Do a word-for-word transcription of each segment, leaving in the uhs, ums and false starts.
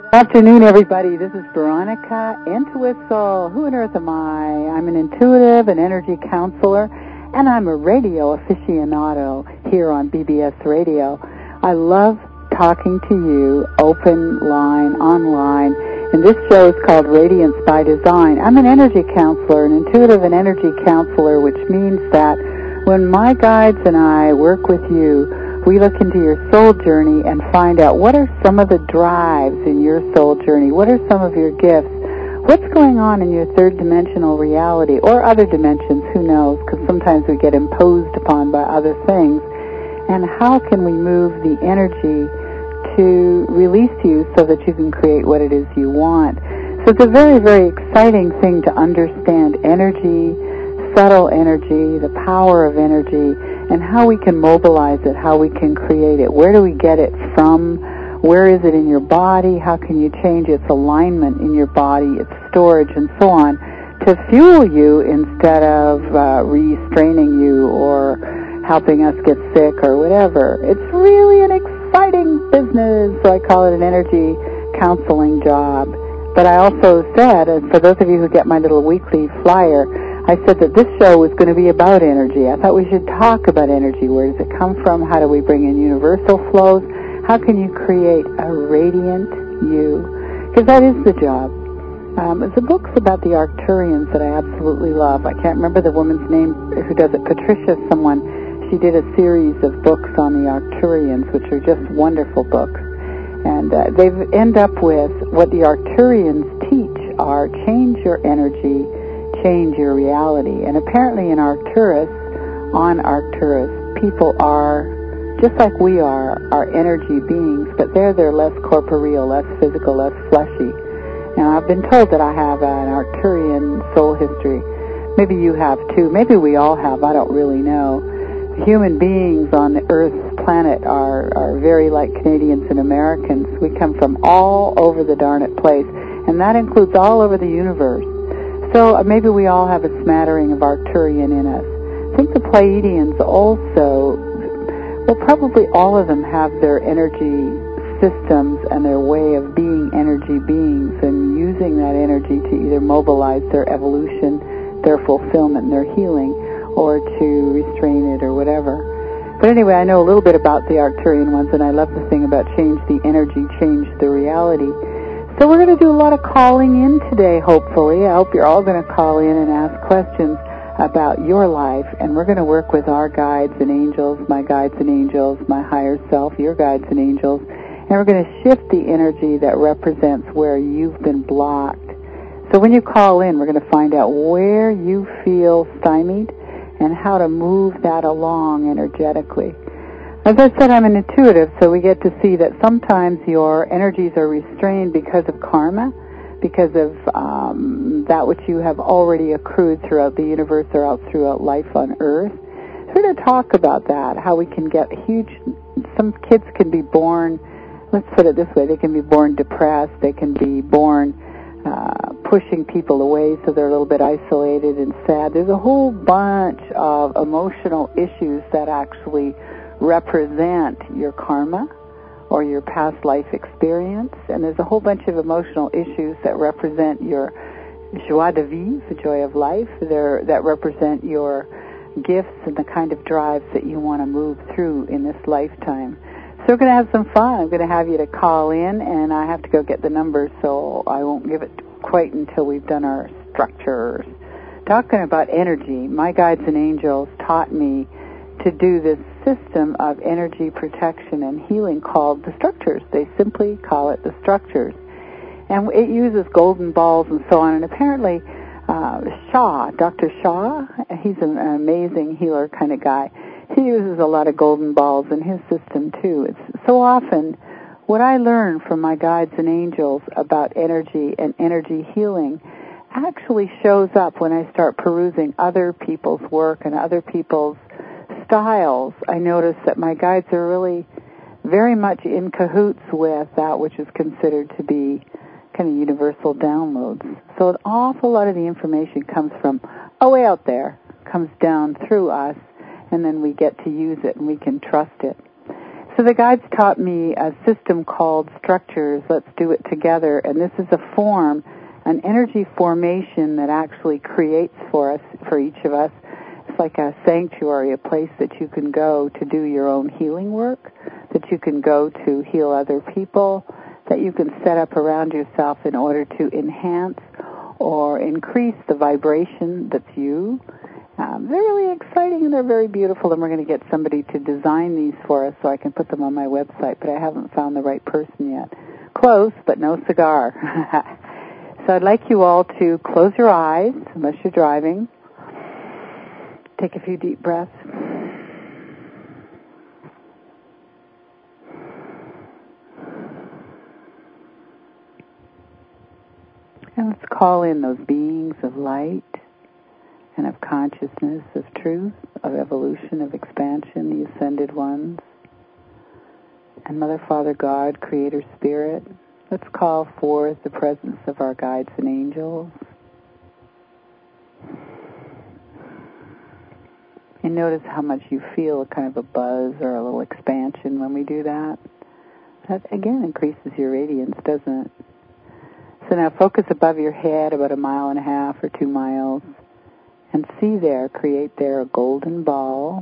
Afternoon, everybody. This is Veronica, Intuit Soul. Who on earth am I? I'm an intuitive and energy counselor, and I'm a radio aficionado here on B B S Radio. I love talking to you, open line, online, and this show is called Radiance by Design. I'm an energy counselor, an intuitive and energy counselor, which means that when my guides and I work with you, we look into your soul journey and find out what are some of the drives in your soul journey, what are some of your gifts, what's going on in your third dimensional reality, or other dimensions, who knows, because sometimes we get imposed upon by other things, and how can we move the energy to release you so that you can create what it is you want. So it's a very, very exciting thing to understand energy, subtle energy, the power of energy, and how we can mobilize it, how we can create it. Where do we get it from? Where is it in your body? How can you change its alignment in your body, its storage, and so on, to fuel you instead of uh, restraining you or helping us get sick or whatever. It's really an exciting business, so I call it an energy counseling job. But I also said, and for those of you who get my little weekly flyer, I said that this show was going to be about energy. I thought we should talk about energy. Where does it come from? How do we bring in universal flows? How can you create a radiant you? Because that is the job. Um, the book's about the Arcturians that I absolutely love. I can't remember the woman's name who does it. Patricia someone. She did a series of books on the Arcturians, which are just wonderful books. And uh, they end up with what the Arcturians teach are change your energy, change your reality. And apparently in Arcturus, on Arcturus, people are, just like we are, are energy beings, but there they're less corporeal, less physical, less fleshy. And I've been told that I have an Arcturian soul history. Maybe you have too. Maybe we all have. I don't really know. Human beings on the Earth's planet are, are very like Canadians and Americans. We come from all over the darned place, and that includes all over the universe. So maybe we all have a smattering of Arcturian in us. I think the Pleiadians also, well, probably all of them have their energy systems and their way of being energy beings and using that energy to either mobilize their evolution, their fulfillment, their healing, or to restrain it or whatever. But anyway, I know a little bit about the Arcturian ones, and I love the thing about change the energy, change the reality. So we're going to do a lot of calling in today, hopefully. I hope you're all going to call in and ask questions about your life, and we're going to work with our guides and angels, my guides and angels, my higher self, your guides and angels, and we're going to shift the energy that represents where you've been blocked. So when you call in, we're going to find out where you feel stymied and how to move that along energetically. As I said, I'm an intuitive, so we get to see that sometimes your energies are restrained because of karma, because of um, that which you have already accrued throughout the universe or out throughout life on Earth. So we're going to talk about that, how we can get huge, some kids can be born, let's put it this way, they can be born depressed, they can be born uh, pushing people away so they're a little bit isolated and sad. There's a whole bunch of emotional issues that actually represent your karma or your past life experience, and there's a whole bunch of emotional issues that represent your joie de vivre, the joy of life, there, that represent your gifts and the kind of drives that you want to move through in this lifetime. So we're going to have some fun. I'm going to have you to call in, and I have to go get the numbers, so I won't give it quite until we've done our structures. Talking about energy, my guides and angels taught me to do this system of energy protection and healing called the structures. They simply call it the structures. And it uses golden balls and so on. And apparently uh, Shaw, Doctor Shaw, he's an amazing healer kind of guy. He uses a lot of golden balls in his system too. It's so often what I learn from my guides and angels about energy and energy healing actually shows up when I start perusing other people's work and other people's styles. I notice that my guides are really very much in cahoots with that which is considered to be kind of universal downloads. So an awful lot of the information comes from oh, way out there, comes down through us, and then we get to use it and we can trust it. So the guides taught me a system called Structures, Let's Do It Together, and this is a form, an energy formation that actually creates for us, for each of us. It's like a sanctuary, a place that you can go to do your own healing work, that you can go to heal other people, that you can set up around yourself in order to enhance or increase the vibration that's you. Um, they're really exciting and they're very beautiful, and we're going to get somebody to design these for us so I can put them on my website, but I haven't found the right person yet. Close, but no cigar. So I'd like you all to close your eyes, unless you're driving. Take a few deep breaths. And let's call in those beings of light and of consciousness, of truth, of evolution, of expansion, the ascended ones, and Mother, Father, God, Creator, Spirit. Let's call forth the presence of our guides and angels. And notice how much you feel kind of a buzz or a little expansion when we do that. That, again, increases your radiance, doesn't it? So now focus above your head about a mile and a half or two miles. And see there, create there a golden ball.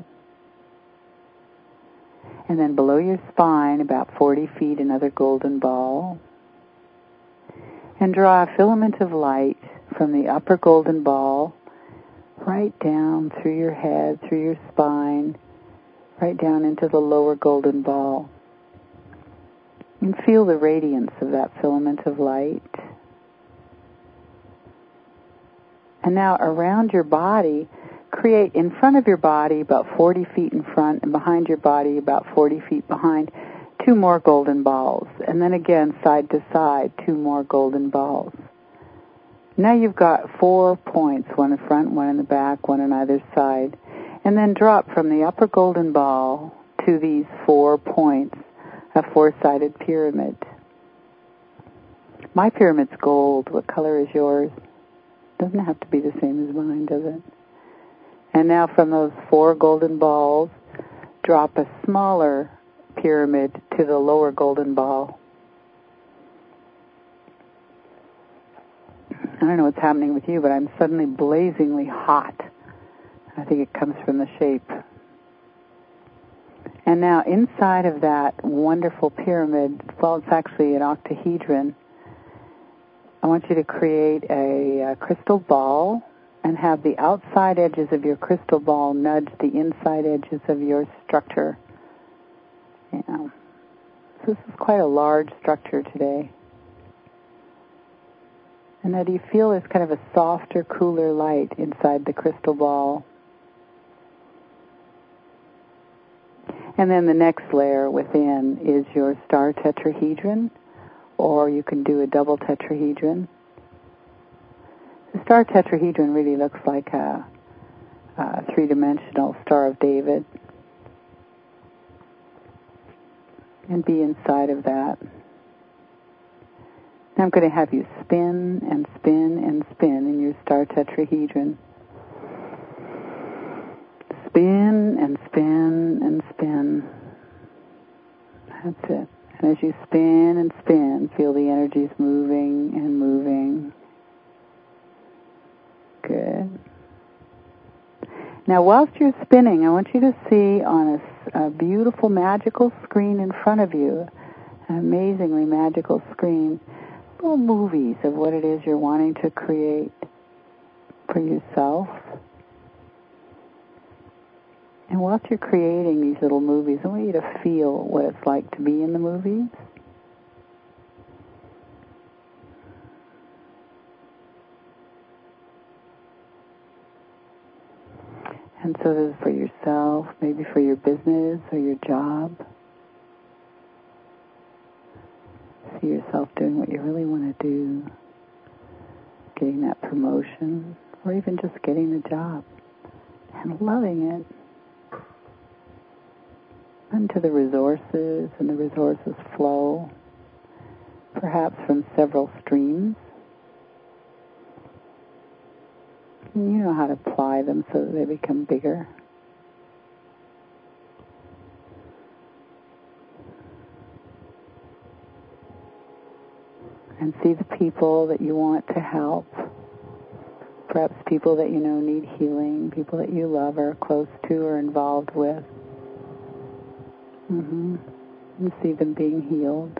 And then below your spine, about forty feet, another golden ball. And draw a filament of light from the upper golden ball right down through your head, through your spine, right down into the lower golden ball. And feel the radiance of that filament of light. And now around your body, create in front of your body, about forty feet in front, and behind your body, about forty feet behind, two more golden balls. And then again, side to side, two more golden balls. Now you've got four points, one in front, one in the back, one on either side. And then drop from the upper golden ball to these four points, a four-sided pyramid. My pyramid's gold. What color is yours? Doesn't have to be the same as mine, does it? And now from those four golden balls, drop a smaller pyramid to the lower golden ball. I don't know what's happening with you, but I'm suddenly blazingly hot. I think it comes from the shape. And now inside of that wonderful pyramid, well, it's actually an octahedron, I want you to create a, a crystal ball and have the outside edges of your crystal ball nudge the inside edges of your structure. Yeah. So this is quite a large structure today. And now do you feel there's kind of a softer, cooler light inside the crystal ball? And then the next layer within is your star tetrahedron, or you can do a double tetrahedron. The star tetrahedron really looks like a, a three-dimensional Star of David. And be inside of that. Now I'm going to have you spin and spin and spin in your star tetrahedron. Spin and spin and spin. That's it. And as you spin and spin, feel the energies moving and moving. Good. Now, whilst you're spinning, I want you to see on a, a beautiful, magical screen in front of you, an amazingly magical screen, little movies of what it is you're wanting to create for yourself. And whilst you're creating these little movies, I want you to feel what it's like to be in the movies. And so this is for yourself, maybe for your business or your job. See yourself doing what you really want to do, getting that promotion, or even just getting the job and loving it. Into the resources, and the resources flow, perhaps from several streams. And you know how to apply them so that they become bigger. And see the people that you want to help. Perhaps people that you know need healing, people that you love or are close to or involved with. Mm-hmm. And see them being healed.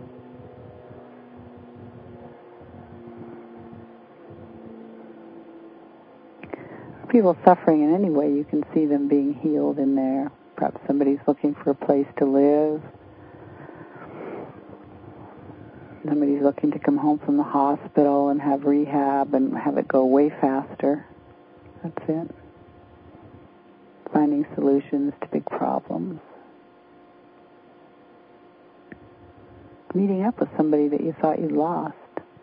People suffering in any way, you can see them being healed in there. Perhaps somebody's looking for a place to live. Somebody's looking to come home from the hospital and have rehab and have it go way faster. That's it. Finding solutions to big problems. Meeting up with somebody that you thought you lost.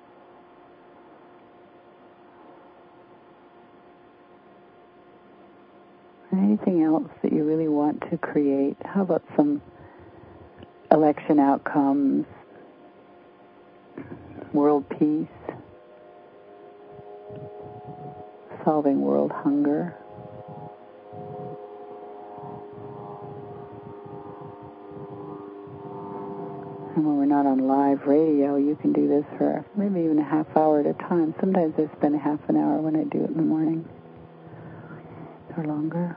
Anything else that you really want to create? How about some election outcomes, world peace, solving world hunger? And when we're not on live radio, you can do this for maybe even a half hour at a time. Sometimes I spend a half an hour when I do it in the morning. Or longer.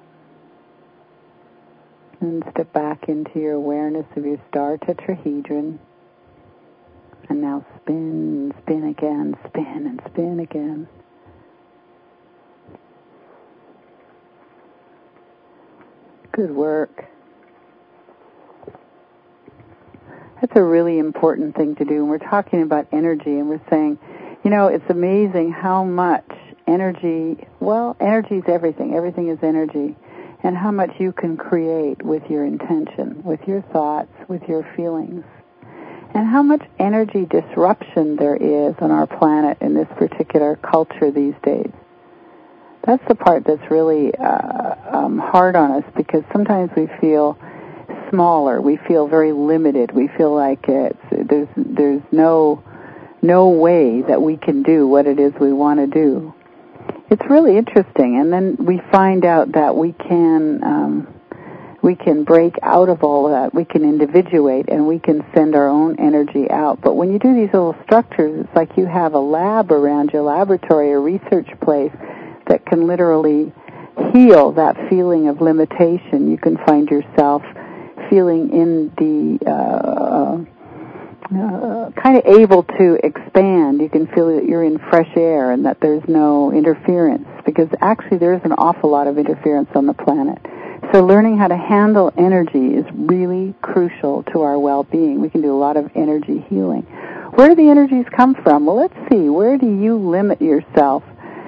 And step back into your awareness of your star tetrahedron. And now spin, spin again, spin and spin again. Good work. That's a really important thing to do. And we're talking about energy, and we're saying, you know, it's amazing how much energy, well, energy is everything. Everything is energy. And how much you can create with your intention, with your thoughts, with your feelings. And how much energy disruption there is on our planet in this particular culture these days. That's the part that's really uh, um, hard on us, because sometimes we feel smaller. We feel very limited. We feel like it's, there's there's no no way that we can do what it is we want to do. It's really interesting, and then we find out that we can um, we can break out of all of that. We can individuate, and we can send our own energy out. But when you do these little structures, it's like you have a lab around your laboratory, a research place that can literally heal that feeling of limitation. You can find yourself feeling in the uh, Uh, kind of able to expand. You can feel that you're in fresh air and that there's no interference, because actually there is an awful lot of interference on the planet. So learning how to handle energy is really crucial to our well-being. We can do a lot of energy healing. Where do the energies come from? Well, let's see. Where do you limit yourself?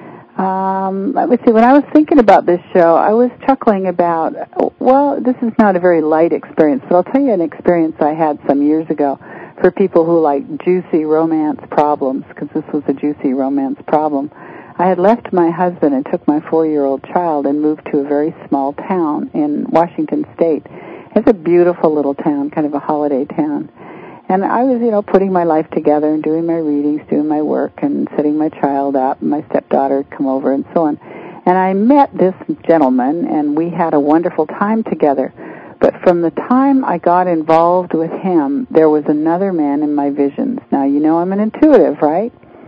Um, let me see. When I was thinking about this show, I was chuckling about, well, this is not a very light experience, but I'll tell you an experience I had some years ago for people who like juicy romance problems, because this was a juicy romance problem. I had left my husband and took my four-year-old child and moved to a very small town in Washington State. It's a beautiful little town, kind of a holiday town. And I was, you know, putting my life together and doing my readings, doing my work, and setting my child up. My stepdaughter had come over and so on. And I met this gentleman, and we had a wonderful time together. But from the time I got involved with him, there was another man in my visions. Now, you know I'm an intuitive, right?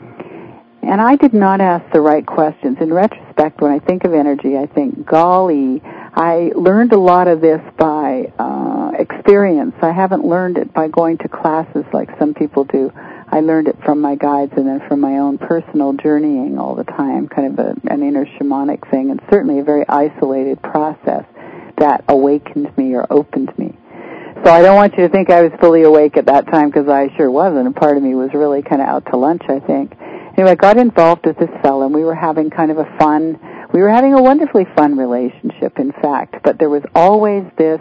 And I did not ask the right questions. In retrospect, when I think of energy, I think, golly, I learned a lot of this by uh, experience. I haven't learned it by going to classes like some people do. I learned it from my guides and then from my own personal journeying all the time, kind of a, an inner shamanic thing, and certainly a very isolated process that awakened me or opened me. So I don't want you to think I was fully awake at that time, because I sure wasn't. A part of me was really kind of out to lunch, I think. Anyway, I got involved with this fellow, and we were having kind of a fun, we were having a wonderfully fun relationship, in fact, but there was always this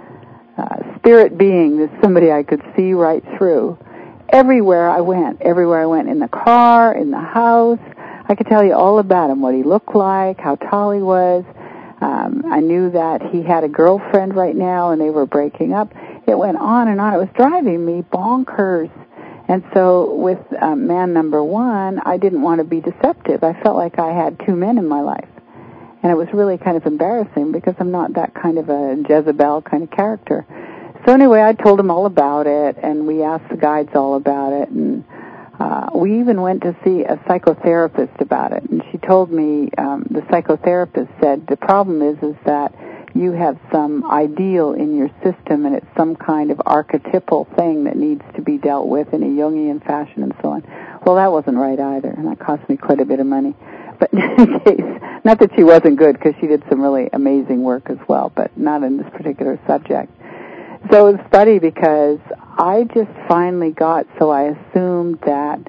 uh, spirit being, this somebody I could see right through. Everywhere I went, everywhere I went, in the car, in the house, I could tell you all about him, what he looked like, how tall he was. Um, I knew that he had a girlfriend right now, and they were breaking up. It went on and on. It was driving me bonkers. And so with um, man number one, I didn't want to be deceptive. I felt like I had two men in my life. And it was really kind of embarrassing, because I'm not that kind of a Jezebel kind of character. So anyway, I told him all about it, and we asked the guides all about it. And Uh, we even went to see a psychotherapist about it, and she told me, um, the psychotherapist said, the problem is, is that you have some ideal in your system, and it's some kind of archetypal thing that needs to be dealt with in a Jungian fashion and so on. Well, that wasn't right either, and that cost me quite a bit of money. But in any case, not that she wasn't good, because she did some really amazing work as well, but not in this particular subject. So it was funny because I just finally got, so I assumed that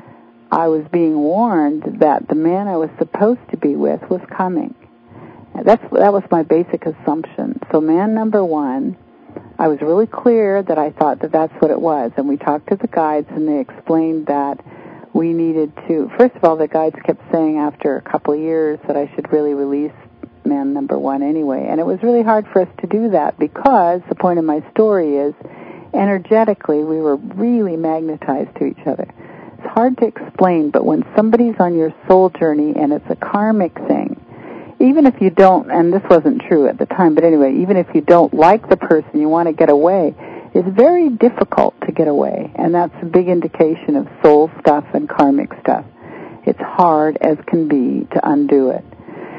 I was being warned that the man I was supposed to be with was coming. That's that was my basic assumption. So man number one, I was really clear that I thought that that's what it was. And we talked to the guides, and they explained that we needed to, first of all, the guides kept saying after a couple of years that I should really release man number one anyway. And it was really hard for us to do that because the point of my story is energetically we were really magnetized to each other. It's hard to explain, but when somebody's on your soul journey and it's a karmic thing, even if you don't, and this wasn't true at the time, but anyway, even if you don't like the person, you want to get away, it's very difficult to get away. And that's a big indication of soul stuff and karmic stuff. It's hard as can be to undo it.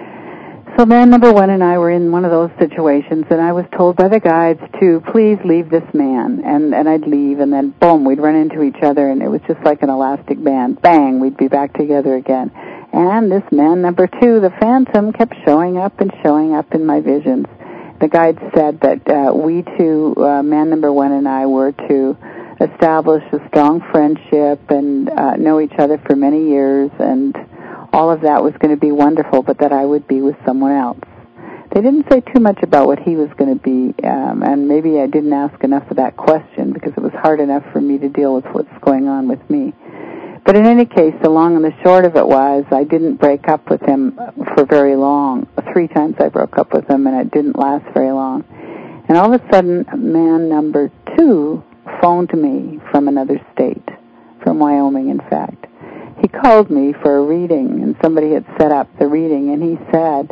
So man number one and I were in one of those situations, and I was told by the guides to please leave this man, and, and I'd leave, and then boom, we'd run into each other, and it was just like an elastic band. Bang, we'd be back together again. And this man number two, the phantom, kept showing up and showing up in my visions. The guides said that uh, we two, uh, man number one and I, were to establish a strong friendship and uh, know each other for many years, and all of that was going to be wonderful, but that I would be with someone else. They didn't say too much about what he was going to be, um, and maybe I didn't ask enough of that question because it was hard enough for me to deal with what's going on with me. But in any case, the long and the short of it was I didn't break up with him for very long. Three times I broke up with him, and it didn't last very long. And all of a sudden, man number two phoned me from another state, from Wyoming, in fact. He called me for a reading, and somebody had set up the reading, and he said,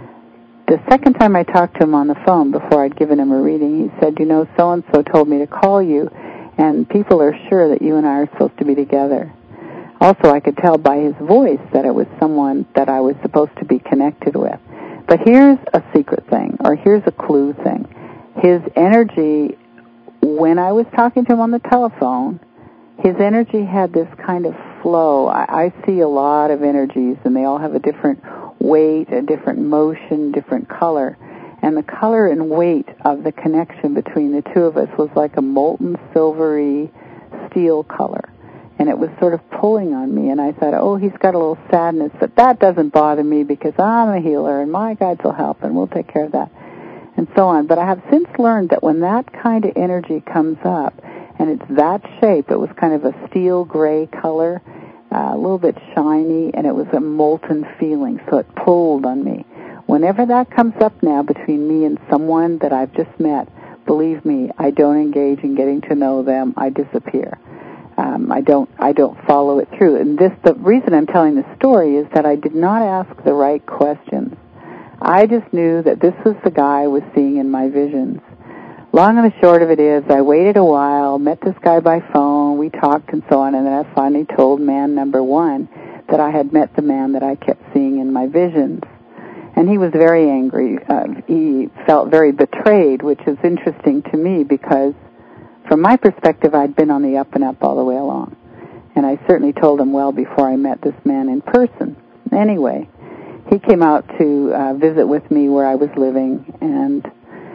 the second time I talked to him on the phone before I'd given him a reading, he said, you know, so-and-so told me to call you, and people are sure that you and I are supposed to be together. Also, I could tell by his voice that it was someone that I was supposed to be connected with. But here's a secret thing, or here's a clue thing. His energy, when I was talking to him on the telephone, his energy had this kind of flow. I, I see a lot of energies, and they all have a different weight, a different motion, different color. And the color and weight of the connection between the two of us was like a molten silvery steel color. And it was sort of pulling on me, and I thought, oh, he's got a little sadness, but that doesn't bother me because I'm a healer, and my guides will help, and we'll take care of that, and so on. But I have since learned that when that kind of energy comes up, and it's that shape, it was kind of a steel gray color, uh, a little bit shiny, and it was a molten feeling, so it pulled on me. Whenever that comes up now between me and someone that I've just met, believe me, I don't engage in getting to know them. I disappear. Um, I don't. I don't follow it through. And this, the reason I'm telling this story is that I did not ask the right questions. I just knew that this was the guy I was seeing in my visions. Long and the short of it is, I waited a while, met this guy by phone, we talked and so on, and then I finally told man number one that I had met the man that I kept seeing in my visions. And he was very angry. Uh, he felt very betrayed, which is interesting to me because from my perspective, I'd been on the up and up all the way along. And I certainly told him well before I met this man in person. Anyway, he came out to uh, visit with me where I was living, and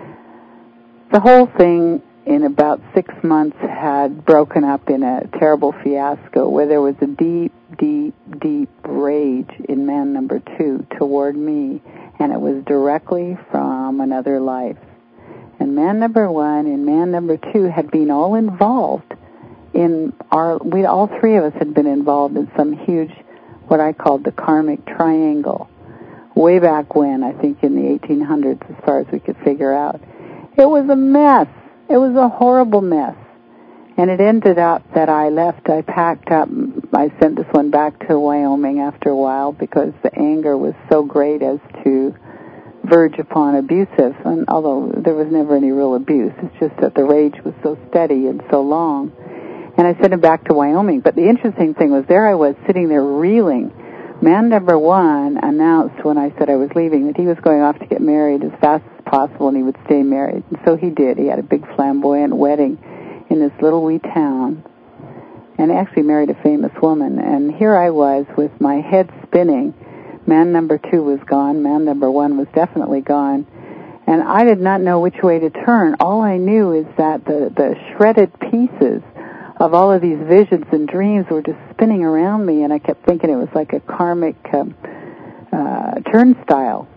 the whole thing in about six months had broken up in a terrible fiasco where there was a deep, deep, deep rage in man number two toward me, and it was directly from another life. And man number one and man number two had been all involved in our, we all three of us had been involved in some huge, what I called the karmic triangle, way back when, I think in the eighteen hundreds as far as we could figure out. It was a mess. It was a horrible mess. And it ended up that I left, I packed up, I sent this one back to Wyoming after a while because the anger was so great as to verge upon abusive, and although there was never any real abuse, it's just that the rage was so steady and so long. And I sent him back to Wyoming. But the interesting thing was there I was sitting there reeling. Man number one announced when I said I was leaving that he was going off to get married as fast as possible and he would stay married. And so he did. He had a big flamboyant wedding in this little wee town and actually married a famous woman. And here I was with my head spinning. Man number two was gone. Man number one was definitely gone. And I did not know which way to turn. All I knew is that the, the shredded pieces of all of these visions and dreams were just spinning around me, and I kept thinking it was like a karmic uh, uh, turnstile.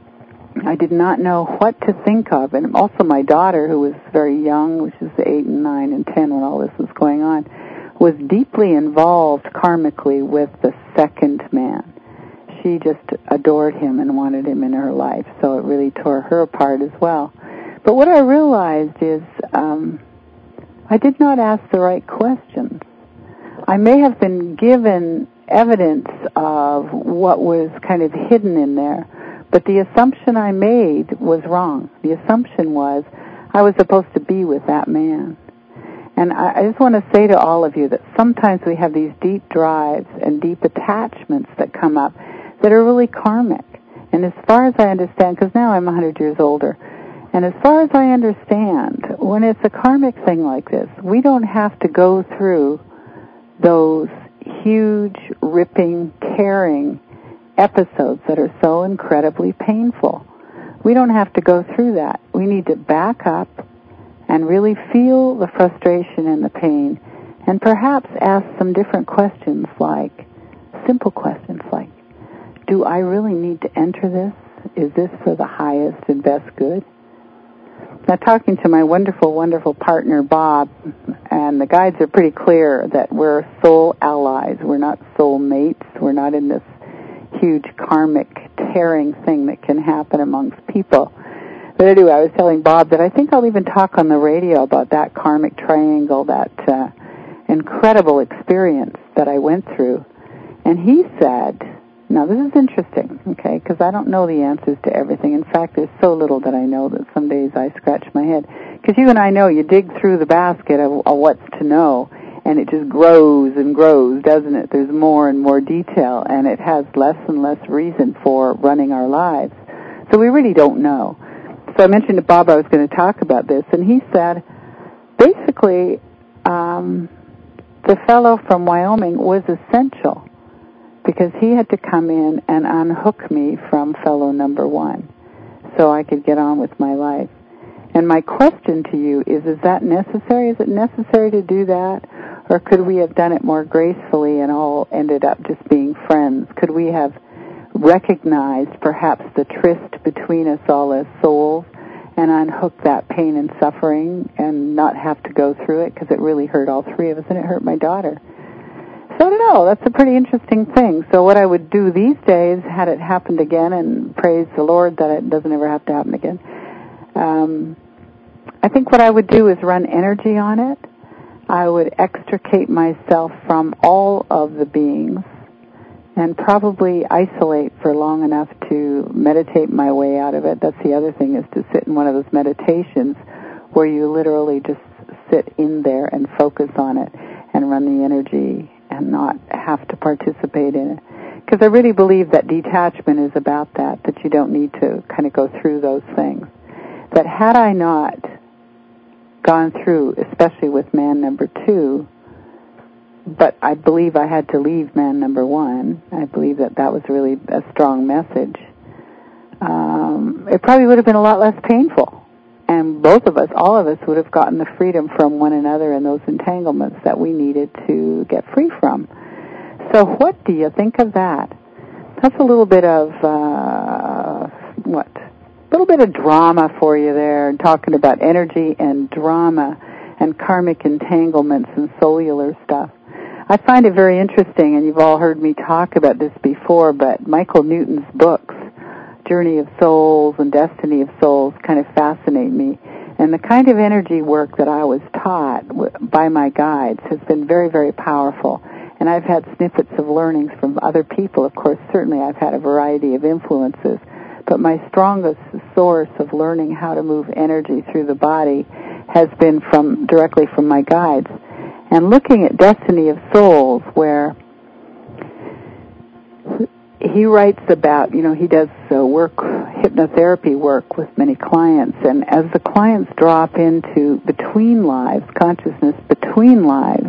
I did not know what to think of. And also my daughter, who was very young, which is eight and nine and ten when all this was going on, was deeply involved karmically with the second man. She just adored him and wanted him in her life, so it really tore her apart as well. But what I realized is um, I did not ask the right questions. I may have been given evidence of what was kind of hidden in there, but the assumption I made was wrong. The assumption was I was supposed to be with that man. And I, I just want to say to all of you that sometimes we have these deep drives and deep attachments that come up that are really karmic. And as far as I understand, because now I'm one hundred years older, and as far as I understand, when it's a karmic thing like this, we don't have to go through those huge, ripping, tearing episodes that are so incredibly painful. We don't have to go through that. We need to back up and really feel the frustration and the pain, and perhaps ask some different questions, like simple questions like, do I really need to enter this? Is this for the highest and best good? Now, talking to my wonderful, wonderful partner, Bob, and the guides are pretty clear that we're soul allies. We're not soul mates. We're not in this huge karmic tearing thing that can happen amongst people. But anyway, I was telling Bob that I think I'll even talk on the radio about that karmic triangle, that uh, incredible experience that I went through. And he said, now this is interesting, okay, because I don't know the answers to everything. In fact, there's so little that I know that some days I scratch my head. Because you and I know, you dig through the basket of, of what's to know, and it just grows and grows, doesn't it? There's more and more detail, and it has less and less reason for running our lives. So we really don't know. So I mentioned to Bob I was going to talk about this, and he said, basically, um, the fellow from Wyoming was essential because he had to come in and unhook me from fellow number one so I could get on with my life. And my question to you is, is that necessary? Is it necessary to do that? Or could we have done it more gracefully and all ended up just being friends? Could we have recognized perhaps the tryst between us all as souls and unhook that pain and suffering and not have to go through it, because it really hurt all three of us, and it hurt my daughter. So I don't know, that's a pretty interesting thing. So what I would do these days, had it happened again, and praise the Lord that it doesn't ever have to happen again, um, I think what I would do is run energy on it. I would extricate myself from all of the beings and probably isolate for long enough to meditate my way out of it. That's the other thing, is to sit in one of those meditations where you literally just sit in there and focus on it and run the energy and not have to participate in it. Because I really believe that detachment is about that, that you don't need to kind of go through those things. That had I not gone through, especially with man number two, but I believe I had to leave man number one. I believe that that was really a strong message. Um, it probably would have been a lot less painful. And both of us, all of us, would have gotten the freedom from one another and those entanglements that we needed to get free from. So what do you think of that? That's a little bit of, uh, what? A little bit of drama for you there, talking about energy and drama and karmic entanglements and cellular stuff. I find it very interesting, and you've all heard me talk about this before, but Michael Newton's books, Journey of Souls and Destiny of Souls, kind of fascinate me. And the kind of energy work that I was taught by my guides has been very, very powerful. And I've had snippets of learnings from other people. Of course, certainly I've had a variety of influences. But my strongest source of learning how to move energy through the body has been from directly from my guides. and looking at Destiny of Souls, where he writes about, you know, he does uh, work, hypnotherapy work with many clients, and as the clients drop into between lives, consciousness between lives,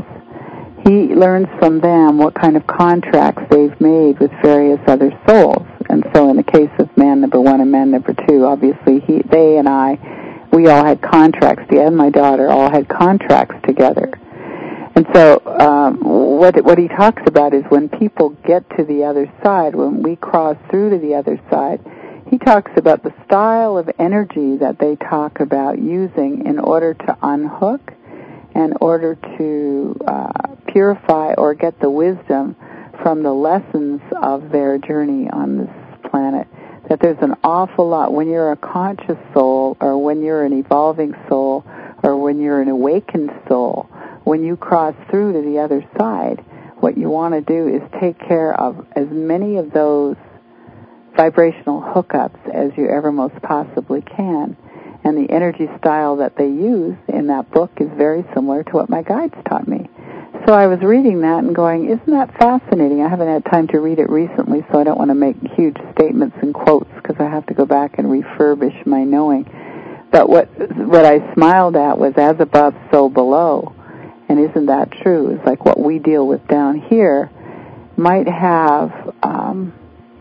he learns from them what kind of contracts they've made with various other souls. And so in the case of man number one and man number two, obviously he, they and I, we all had contracts, Dad and my daughter all had contracts together. And so um, what what he talks about is when people get to the other side, when we cross through to the other side, he talks about the style of energy that they talk about using in order to unhook, in order to uh, purify or get the wisdom from the lessons of their journey on this planet. That there's an awful lot, when you're a conscious soul, or when you're an evolving soul, or when you're an awakened soul, when you cross through to the other side, what you want to do is take care of as many of those vibrational hookups as you ever most possibly can. And the energy style that they use in that book is very similar to what my guides taught me. So I was reading that and going, isn't that fascinating? I haven't had time to read it recently, so I don't want to make huge statements and quotes because I have to go back and refurbish my knowing. But what what I smiled at was as above, so below. And isn't that true? It's like what we deal with down here might have um,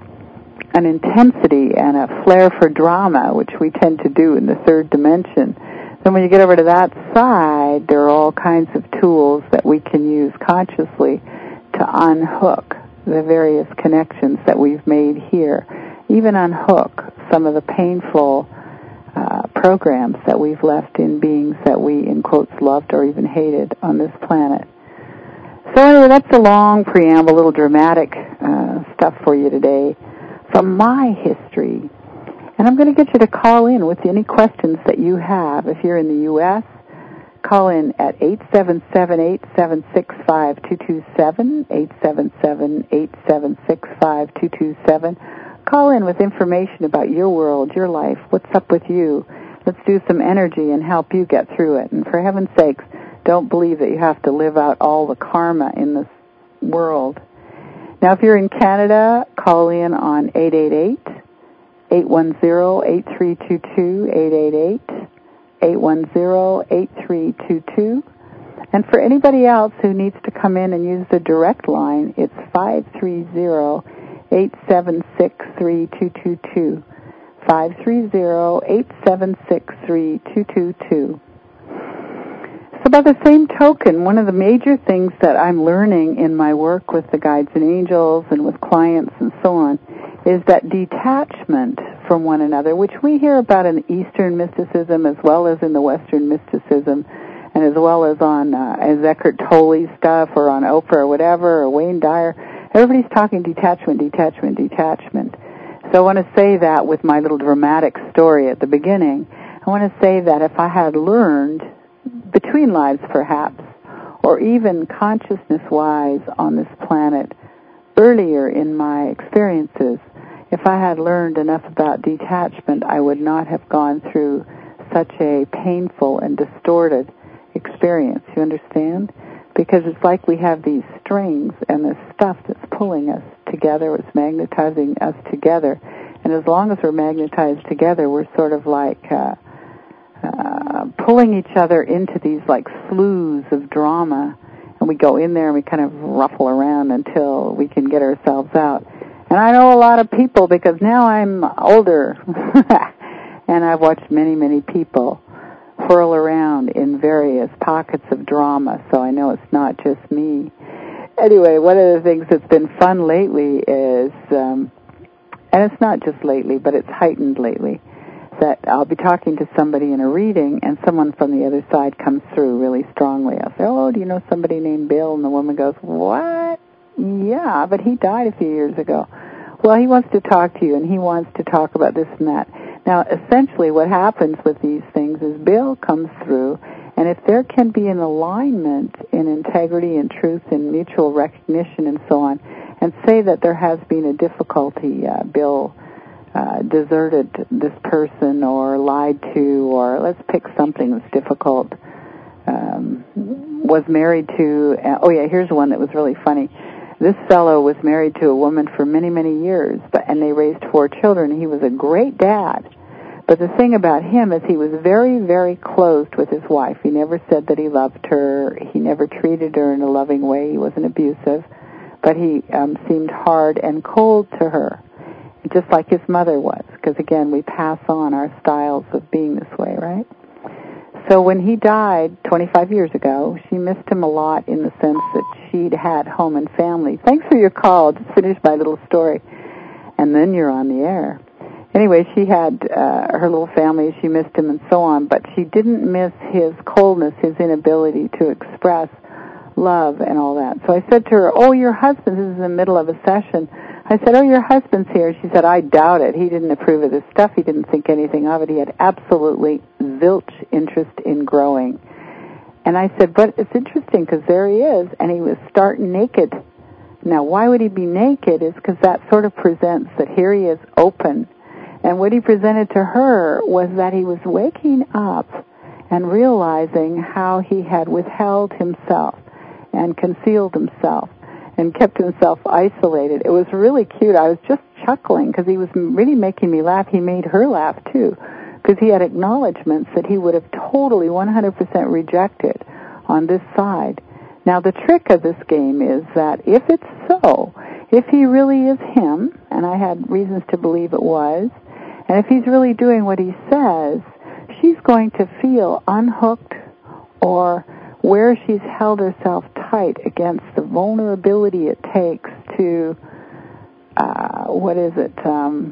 an intensity and a flair for drama, which we tend to do in the third dimension. Then when you get over to that side, there are all kinds of tools that we can use consciously to unhook the various connections that we've made here. Even unhook some of the painful uh, programs that we've left in beings that we, in quotes, loved or even hated on this planet. So anyway, that's a long preamble, a little dramatic uh, stuff for you today from my history. And I'm going to get you to call in with any questions that you have. If you're in the U S, call in at eight seven seven, eight seven six, five two two seven, eight seven seven, eight seven six, five two two seven. Call in with information about your world, your life, what's up with you. Let's do some energy and help you get through it. And for heaven's sakes, don't believe that you have to live out all the karma in this world. Now, if you're in Canada, call in on eight eight eight, eight one zero, eight three two two, eight eight eight, eight one zero, eight three two two. And for anybody else who needs to come in and use the direct line, it's five three zero, eight seven six, three two two two. five three zero, eight seven six, three two two two. So by the same token, one of the major things that I'm learning in my work with the guides and angels and with clients and so on is that detachment from one another, which we hear about in Eastern mysticism as well as in the Western mysticism, and as well as on uh, as Eckhart Tolle's stuff or on Oprah or whatever, or Wayne Dyer. Everybody's talking detachment, detachment, detachment. So I want to say that with my little dramatic story at the beginning. I want to say that if I had learned, between lives perhaps, or even consciousness-wise on this planet, earlier in my experiences, if I had learned enough about detachment, I would not have gone through such a painful and distorted experience. You understand? Because it's like we have these strings and this stuff that's pulling us together, it's magnetizing us together. And as long as we're magnetized together, we're sort of like uh, uh, pulling each other into these like sloughs of drama. And we go in there and we kind of ruffle around until we can get ourselves out. And I know a lot of people because now I'm older and I've watched many, many people whirl around in various pockets of drama, so I know it's not just me. Anyway, one of the things that's been fun lately is, um, and it's not just lately, but it's heightened lately, that I'll be talking to somebody in a reading and someone from the other side comes through really strongly. I'll say, oh, do you know somebody named Bill? And the woman goes, what? Yeah, but he died a few years ago. Well, he wants to talk to you, and he wants to talk about this and that. Now, essentially what happens with these things is Bill comes through, and if there can be an alignment in integrity and truth and mutual recognition and so on, and say that there has been a difficulty, uh, Bill uh, deserted this person or lied to, or let's pick something that's difficult. Um, was married to, uh, oh yeah, here's one that was really funny. This fellow was married to a woman for many, many years, but and they raised four children. He was a great dad. But the thing about him is he was very, very closed with his wife. He never said that he loved her. He never treated her in a loving way. He wasn't abusive. But he um, seemed hard and cold to her, just like his mother was. Because, again, we pass on our styles of being this way, right? So when he died twenty-five years ago, she missed him a lot in the sense that she'd had home and family. Thanks for your call. Just finished my little story. And then you're on the air. Anyway, she had uh, her little family. She missed him and so on. But she didn't miss his coldness, his inability to express love and all that. So I said to her, oh, your husband, this is in the middle of a session. I said, oh, your husband's here. She said, I doubt it. He didn't approve of this stuff. He didn't think anything of it. He had absolutely zilch interest in growing. And I said, but it's interesting because there he is, and he was stark naked. Now, why would he be naked is because that sort of presents that here he is open. And what he presented to her was that he was waking up and realizing how he had withheld himself and concealed himself and kept himself isolated. It was really cute. I was just chuckling because he was really making me laugh. He made her laugh, too, because he had acknowledgments that he would have totally one hundred percent rejected on this side. Now, the trick of this game is that if it's so, if he really is him, and I had reasons to believe it was, and if he's really doing what he says, she's going to feel unhooked or where she's held herself tight against the vulnerability it takes to, uh, what is it, um,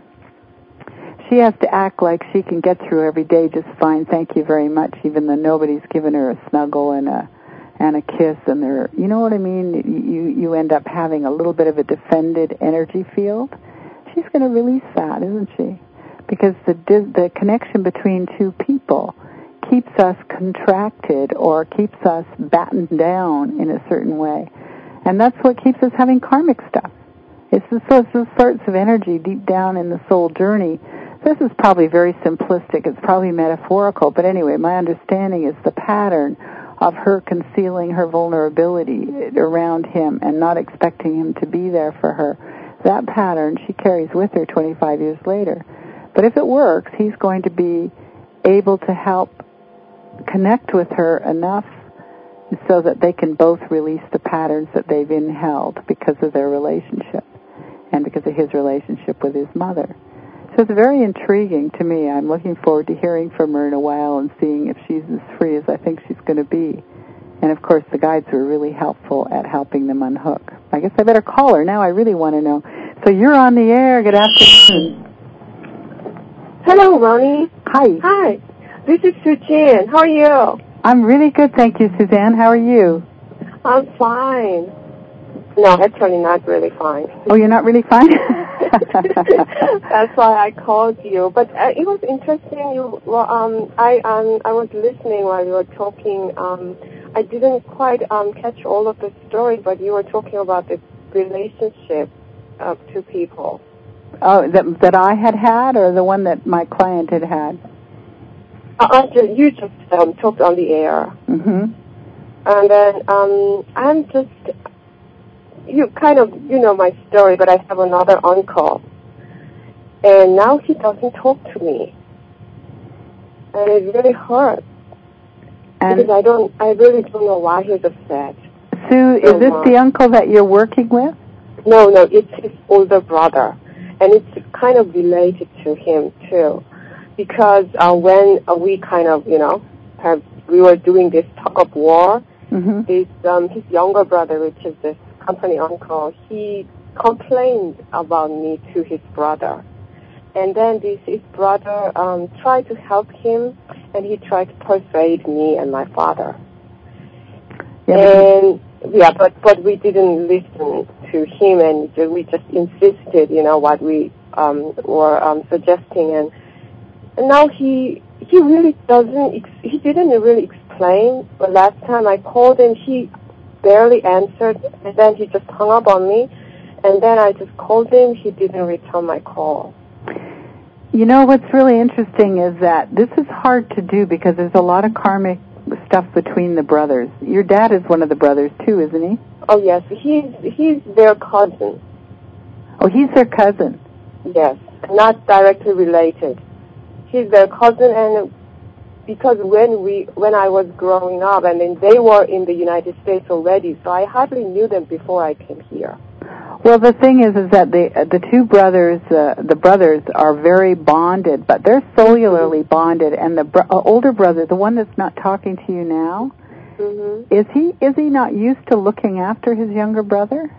she has to act like she can get through every day just fine, thank you very much, even though nobody's given her a snuggle and a and a kiss, and they're, you know what I mean? You, you end up having a little bit of a defended energy field. She's going to release that, isn't she? Because the the connection between two people keeps us contracted or keeps us battened down in a certain way. And that's what keeps us having karmic stuff. It's the sorts of, sorts of energy deep down in the soul journey. This is probably very simplistic. It's probably metaphorical. But anyway, my understanding is the pattern of her concealing her vulnerability around him and not expecting him to be there for her. That pattern she carries with her twenty-five years later. But if it works, he's going to be able to help connect with her enough so that they can both release the patterns that they've inheld because of their relationship and because of his relationship with his mother. So it's very intriguing to me. I'm looking forward to hearing from her in a while and seeing if she's as free as I think she's going to be. And, of course, the guides were really helpful at helping them unhook. I guess I better call her. Now I really want to know. So you're on the air. Good afternoon. Hello, Ronnie. Hi. Hi. This is Suzanne. How are you? I'm really good, thank you, Suzanne. How are you? I'm fine. No, actually not really fine. Oh, you're not really fine? That's why I called you. But uh, it was interesting. You, well, um, I um, I was listening while you were talking. Um, I didn't quite um, catch all of the story, but you were talking about the relationship of two people. Oh, that that I had had, or the one that my client had had? Uh, you just um, talked on the air. Mm-hmm. And then um, I'm just, you kind of, you know my story, but I have another uncle. And now he doesn't talk to me. And it really hurts. And because I don't, I really don't know why he's upset. Sue, so is this much. The uncle that you're working with? No, no, it's his older brother. And it's kind of related to him, too. Because uh, when uh, we kind of, you know, have, we were doing this tug of war, mm-hmm. this, um, his younger brother, which is this company uncle, he complained about me to his brother. And then this his brother um, tried to help him, and he tried to persuade me and my father. Yeah, and, yeah, but, but we didn't listen to him, and we just insisted, you know, what we um, were um, suggesting. And And now he he really doesn't, he didn't really explain. But last time I called him, he barely answered, and then he just hung up on me. And then I just called him, he didn't return my call. You know, what's really interesting is that this is hard to do because there's a lot of karmic stuff between the brothers. Your dad is one of the brothers too, isn't he? Oh yes, he's he's their cousin. Oh, he's their cousin. Yes, not directly related. He's their cousin, and because when we when I was growing up, and then they were in the United States already, so I hardly knew them before I came here. Well, the thing is, is that the the two brothers, uh, the brothers are very bonded, but they're cellularly mm-hmm. bonded. And the bro- uh, older brother, the one that's not talking to you now, mm-hmm. is he is he not used to looking after his younger brother?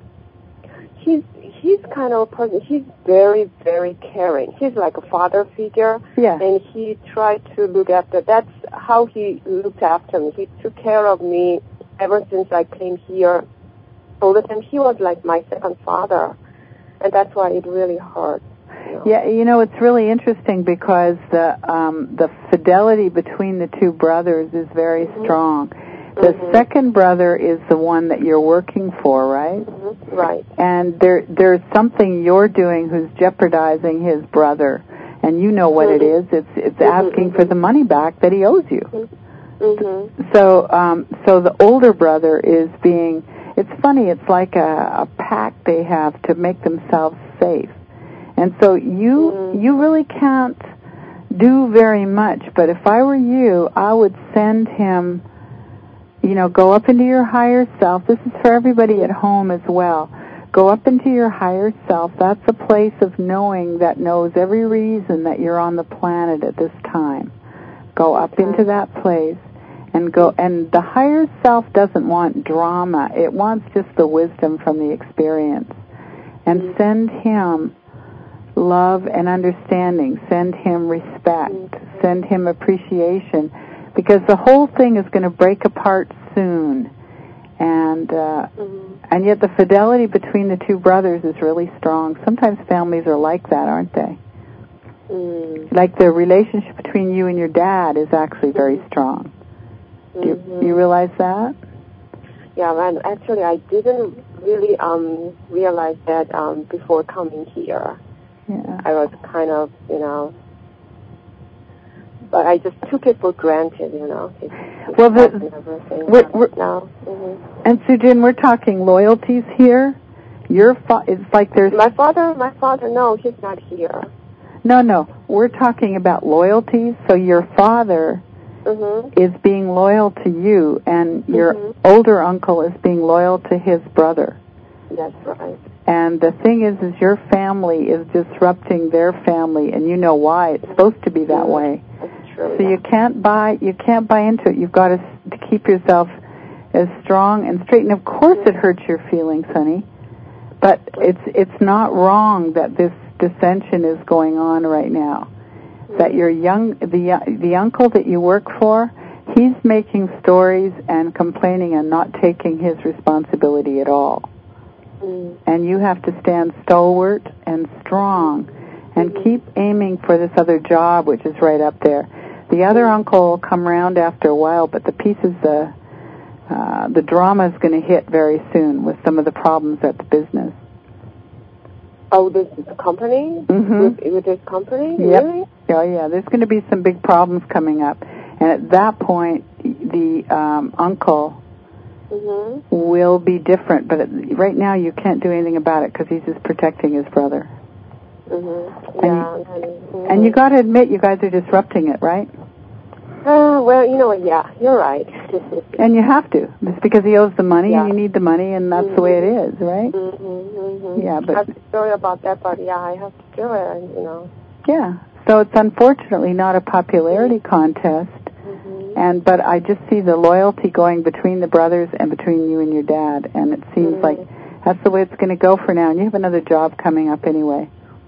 He's he's kind of a person. He's very very caring. He's like a father figure. Yeah. And he tried to look after. That's how he looked after me. He took care of me ever since I came here. All the time, he was like my second father, and that's why it really hurt. You know? Yeah, you know, it's really interesting because the um, the fidelity between the two brothers is very mm-hmm. strong. The mm-hmm. second brother is the one that you're working for, right? Mm-hmm. Right. And there there's something you're doing who's jeopardizing his brother, and you know what mm-hmm. it is. It's it's mm-hmm. asking for the money back that he owes you. Mm-hmm. So um, so the older brother is being. It's funny, it's like a, a pact they have to make themselves safe. And so you mm. you really can't do very much, but if I were you, I would send him, you know, go up into your higher self. This is for everybody at home as well. Go up into your higher self. That's a place of knowing that knows every reason that you're on the planet at this time. Go up into that place. And go, and the higher self doesn't want drama. It wants just the wisdom from the experience. And mm-hmm. send him love and understanding. Send him respect. Mm-hmm. Send him appreciation. Because the whole thing is going to break apart soon. And uh, mm-hmm. and yet the fidelity between the two brothers is really strong. Sometimes families are like that, aren't they? Mm-hmm. Like the relationship between you and your dad is actually very strong. Do you, mm-hmm. you realize that? Yeah, and actually I didn't really um, realize that um, before coming here. Yeah. I was kind of, you know, but I just took it for granted, you know. It's, it's well, the, and everything we're, we're, now. Mm-hmm. And Sujin, we're talking loyalties here. Your fa- it's like there's my father. My father, no, he's not here. No, no, we're talking about loyalties. So your father. Mm-hmm. is being loyal to you, and your mm-hmm. older uncle is being loyal to his brother. That's right. And the thing is, is your family is disrupting their family, and you know why. It's supposed to be that mm-hmm. way. That's true. So yeah. you can't buy, you can't buy into it. You've got to, to keep yourself as strong and straight. And of course, mm-hmm. it hurts your feelings, honey. But it's it's not wrong that this dissension is going on right now. That your young, the the uncle that you work for, he's making stories and complaining and not taking his responsibility at all. Mm. And you have to stand stalwart and strong and mm-hmm. keep aiming for this other job, which is right up there. The other mm. uncle will come around after a while, but the pieces, the, uh, the drama is going to hit very soon with some of the problems at the business. Oh, this company? Mm-hmm. With, with this company? Yep. Really? Oh, yeah. There's going to be some big problems coming up. And at that point, the um, uncle mm-hmm. will be different. But it, right now, you can't do anything about it because he's just protecting his brother. Mm-hmm. And, yeah. you, Mm-hmm. and you got to admit, you guys are disrupting it, right? Uh, well, you know what? Yeah, you're right. And you have to. It's because he owes the money, yeah. and you need the money, and that's mm-hmm. the way it is, right? Mm-hmm, mm-hmm. Yeah, but I'm sorry about that, but yeah, I have to do it, and, you know. Yeah. So it's unfortunately not a popularity mm-hmm. contest, mm-hmm. and but I just see the loyalty going between the brothers and between you and your dad, and it seems mm-hmm. like that's the way it's going to go for now. And you have another job coming up anyway.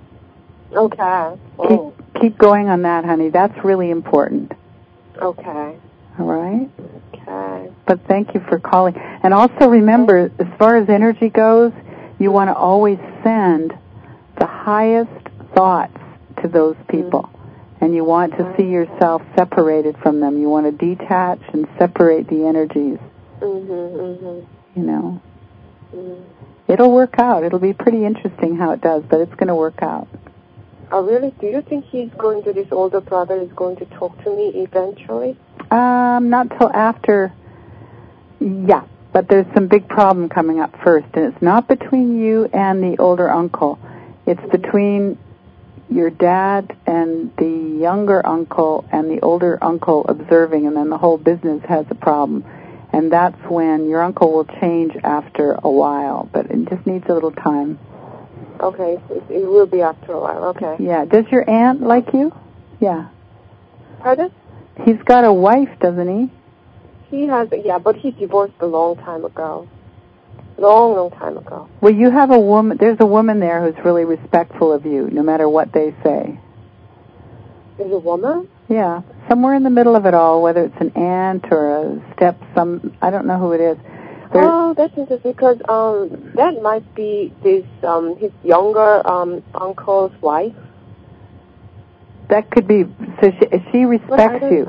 Okay. Oh. Keep keep going on that, honey. That's really important. Okay. All right? Okay. But thank you for calling. And also remember, as far as energy goes, you want to always send the highest thoughts to those people. Mm-hmm. And you want to see yourself separated from them. You want to detach and separate the energies. Mm-hmm, mm-hmm. You know? Mm-hmm. It'll work out. It'll be pretty interesting how it does, but it's going to work out. Oh, really? Do you think he's going to, this older brother is going to talk to me eventually? Um, not till after, yeah, but there's some big problem coming up first, and it's not between you and the older uncle. It's between your dad and the younger uncle and the older uncle observing, and then the whole business has a problem. And that's when your uncle will change after a while, but it just needs a little time. Okay, so it will be after a while, okay. Yeah, does your aunt like you? Yeah. Pardon? He's got a wife, doesn't he? He has, yeah, but he divorced a long time ago. Long, long time ago. Well, you have a woman, there's a woman there who's really respectful of you, no matter what they say. There's a woman? Yeah, somewhere in the middle of it all, whether it's an aunt or a step, some, I don't know who it is. There's, oh, that's interesting, because um, that might be this um, his younger um, uncle's wife. That could be, so she, she respects you.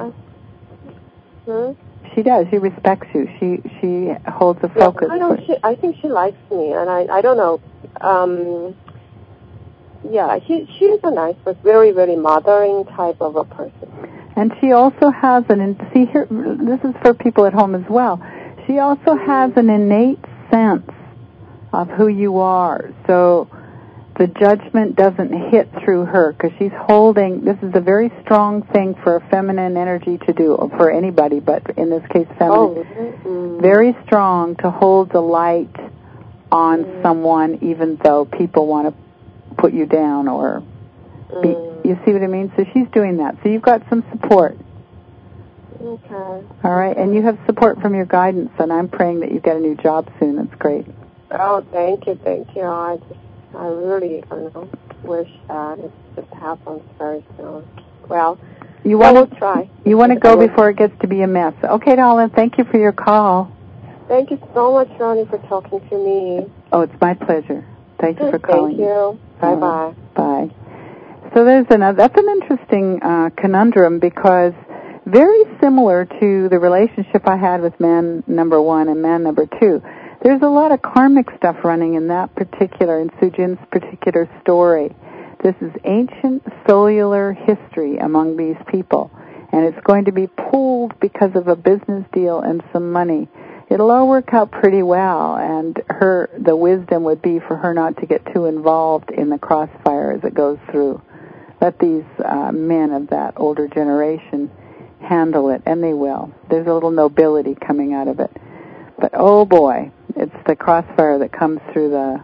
I, hmm? She does, she respects you. She she holds a Yeah, focus. I, know she, I think she likes me, and I, I don't know. Um, yeah, she she's a nice, but very, very mothering type of a person. And she also has an, see here, this is for people at home as well. She also has an innate sense of who you are. So the judgment doesn't hit through her because she's holding, this is a very strong thing for a feminine energy to do, or for anybody, but in this case feminine. Oh, mm-hmm. Very strong to hold the light on mm-hmm. someone even though people want to put you down or be, mm-hmm. you see what I mean? So she's doing that. So you've got some support. Okay. All right, and you have support from your guidance, and I'm praying that you get a new job soon. That's great. Oh, thank you, thank you. I just, I really, I don't know, wish that it just happens very soon. Well, you I want will try. You want to go before it gets to be a mess. Okay, darling, thank you for your call. Thank you so much, Ronnie, for talking to me. Oh, it's my pleasure. Thank you for calling. Thank you. Bye-bye. Bye. So there's another, that's an interesting uh, conundrum, because very similar to the relationship I had with man number one and man number two, there's a lot of karmic stuff running in that particular, in Sujin's particular story. This is ancient cellular history among these people, and it's going to be pulled because of a business deal and some money. It'll all work out pretty well, and her, the wisdom would be for her not to get too involved in the crossfire as it goes through. Let these uh, men of that older generation handle it, and they will. There's a little nobility coming out of it. But oh boy, it's the crossfire that comes through the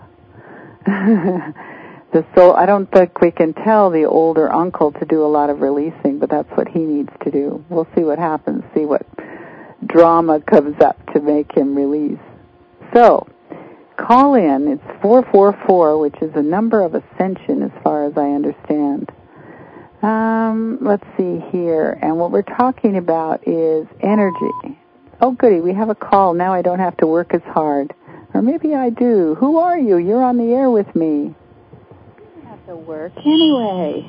the soul. I don't think we can tell the older uncle to do a lot of releasing, but that's what he needs to do. We'll see what happens, see what drama comes up to make him release. So, call in. It's four four four, which is a number of ascension as far as I understand. Um, let's see here. And what we're talking about is energy. Oh, goody, we have a call. Now I don't have to work as hard. Or maybe I do. Who are you? You're on the air with me. I don't have to work anyway.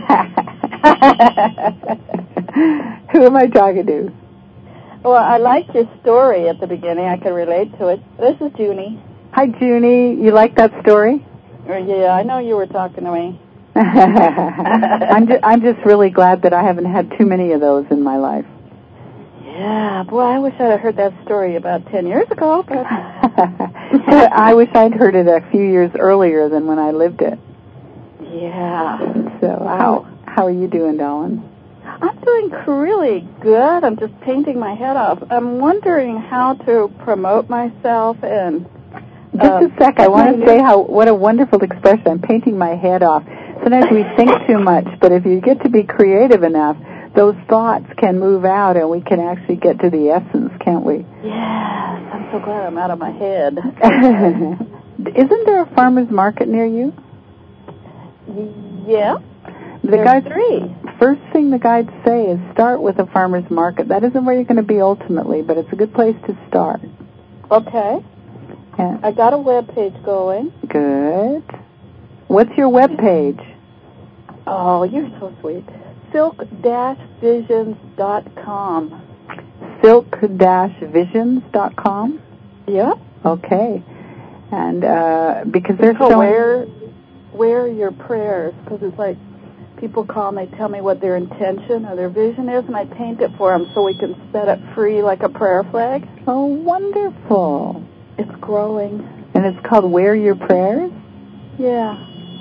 Who am I talking to? Well, I liked your story at the beginning. I can relate to it. This is Junie. Hi, Junie. You like that story? Uh, yeah, I know you were talking to me. I'm, ju- I'm just really glad that I haven't had too many of those in my life. Yeah, boy, I wish I'd have heard that story about ten years ago. But I wish I'd heard it a few years earlier than when I lived it. Yeah. So how how are you doing, darling? I'm doing really good. I'm just painting my head off. I'm wondering how to promote myself and... Just um, a sec. I want to say how what a wonderful expression. I'm painting my head off. Sometimes we think too much, but if you get to be creative enough, those thoughts can move out and we can actually get to the essence, can't we? Yes. I'm so glad I'm out of my head. Isn't there a farmer's market near you? Yeah. The There's guides, three. First thing the guides say is start with a farmer's market. That isn't where you're going to be ultimately, but it's a good place to start. Okay. Yeah. I got a web page going. Good. What's your web page? Oh, you're so sweet. silk dash visions dot com. silk dash visions dot com? Yep. Okay. And uh, because there's so showing... where, where are your prayers? Because it's like people call and they tell me what their intention or their vision is, and I paint it for them so we can set it free like a prayer flag. Oh, wonderful. It's growing. And it's called Wear Your Prayers? Yeah.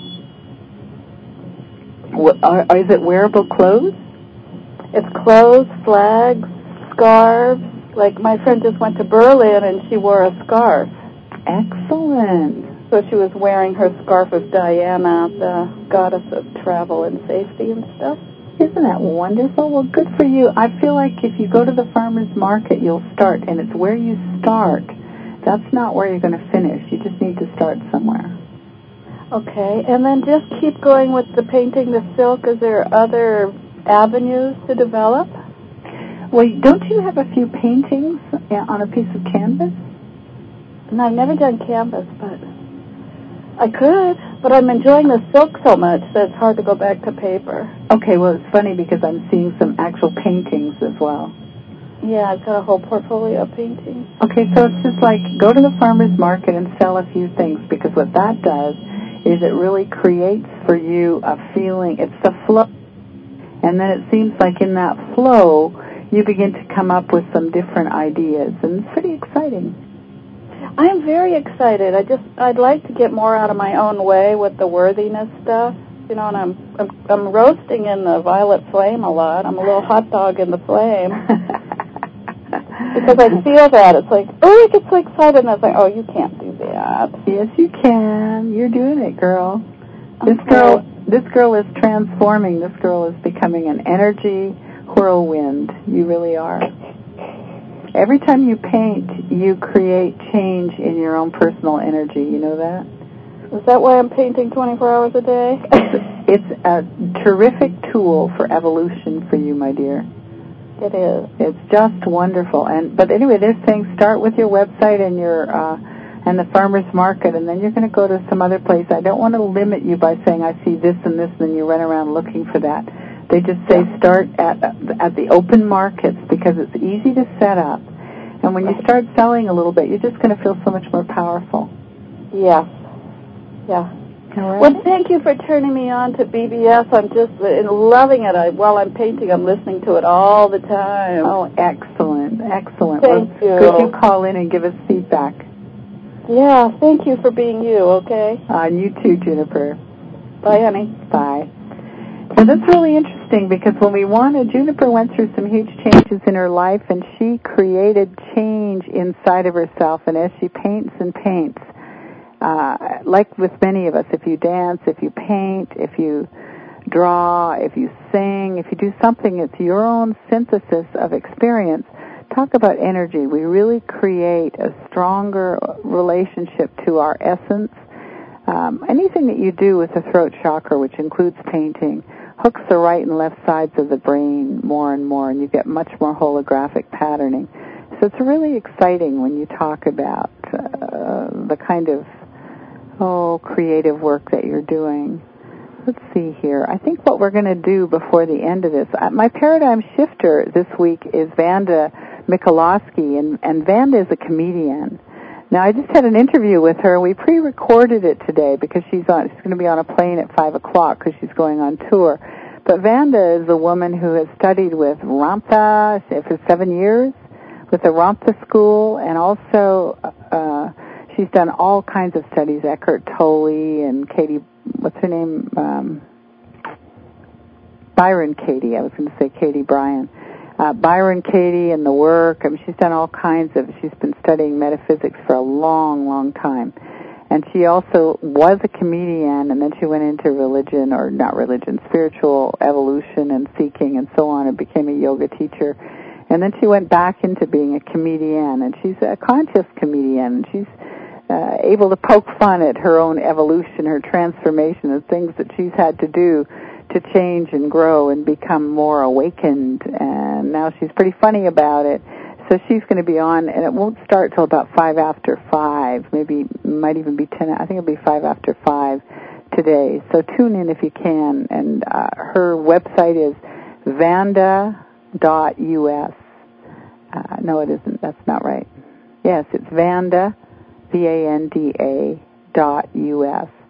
What, are, is it wearable clothes? It's clothes, flags, scarves. Like my friend just went to Berlin and she wore a scarf. Excellent. So she was wearing her scarf of Diana, the goddess of travel and safety and stuff. Isn't that wonderful? Well, good for you. I feel like if you go to the farmer's market, you'll start, and it's where you start. That's not where you're going to finish. You just need to start somewhere. Okay, and then just keep going with the painting the silk. Is there other avenues to develop? Well, don't you have a few paintings on a piece of canvas? No, I've never done canvas, but I could. But I'm enjoying the silk so much that it's hard to go back to paper. Okay, well, it's funny because I'm seeing some actual paintings as well. Yeah, I've got a whole portfolio of paintings. Okay, so it's just like go to the farmer's market and sell a few things, because what that does is it really creates for you a feeling. It's the flow. And then it seems like in that flow, you begin to come up with some different ideas, and it's pretty exciting. I'm very excited. I just, I'd like to get more out of my own way with the worthiness stuff, you know, and I'm, I'm, I'm roasting in the violet flame a lot. I'm a little hot dog in the flame. Because I feel that. It's like, oh, I get so excited, and I was like, oh, you can't do that. Yes, you can. You're doing it, girl. Okay. This girl, this girl is transforming. This girl is becoming an energy whirlwind. You really are. Every time you paint, you create change in your own personal energy. You know that? Is that why I'm painting twenty-four hours a day? It's a terrific tool for evolution for you, my dear. It is. It's just wonderful. And but anyway, they're saying start with your website and your uh, and the farmer's market, and then you're going to go to some other place. I don't want to limit you by saying I see this and this, and then you run around looking for that. They just say start at at the open markets, because it's easy to set up. And when you start selling a little bit, you're just going to feel so much more powerful. Yeah. Yeah. All right. Well, thank you for turning me on to B B S. I'm just loving it. I, while I'm painting, I'm listening to it all the time. Oh, excellent. Excellent. Thank well, you. Could you call in and give us feedback? Yeah, thank you for being you, okay? Uh, you too, Juniper. Bye, honey. Bye. So that's really interesting, because when we wanted, Juniper went through some huge changes in her life, and she created change inside of herself. And as she paints and paints, uh, like with many of us, if you dance, if you paint, if you draw, if you sing, if you do something, it's your own synthesis of experience. Talk about energy. We really create a stronger relationship to our essence. Um, anything that you do with the throat chakra, which includes painting, hooks the right and left sides of the brain more and more, and you get much more holographic patterning. So it's really exciting when you talk about uh, the kind of, oh, creative work that you're doing. Let's see here. I think what we're going to do before the end of this, uh, my paradigm shifter this week is Vanda Mikulowski, and, and Vanda is a comedian. Now, I just had an interview with her. We pre-recorded it today because she's on. She's going to be on a plane at five o'clock because she's going on tour. But Vanda is a woman who has studied with Ramtha for seven years, with the Ramtha School, and also uh, she's done all kinds of studies. Eckhart Tolle and Katie, what's her name? Um, Byron Katie. I was going to say Katie Bryan. Uh, Byron Katie and the work. I mean, she's done all kinds of, she's been studying metaphysics for a long, long time. And she also was a comedian, and then she went into religion, or not religion, spiritual evolution and seeking and so on, and became a yoga teacher. And then she went back into being a comedian, and she's a conscious comedian. She's uh, able to poke fun at her own evolution, her transformation, and things that she's had to do to change and grow and become more awakened, and now she's pretty funny about it. So she's going to be on, and it won't start till about five after five, maybe, might even be ten, I think it'll be five after five today. So tune in if you can, and uh, her website is vanda dot U S. Uh, no, it isn't, that's not right. Yes, it's Vanda, V A N D A, dot U S.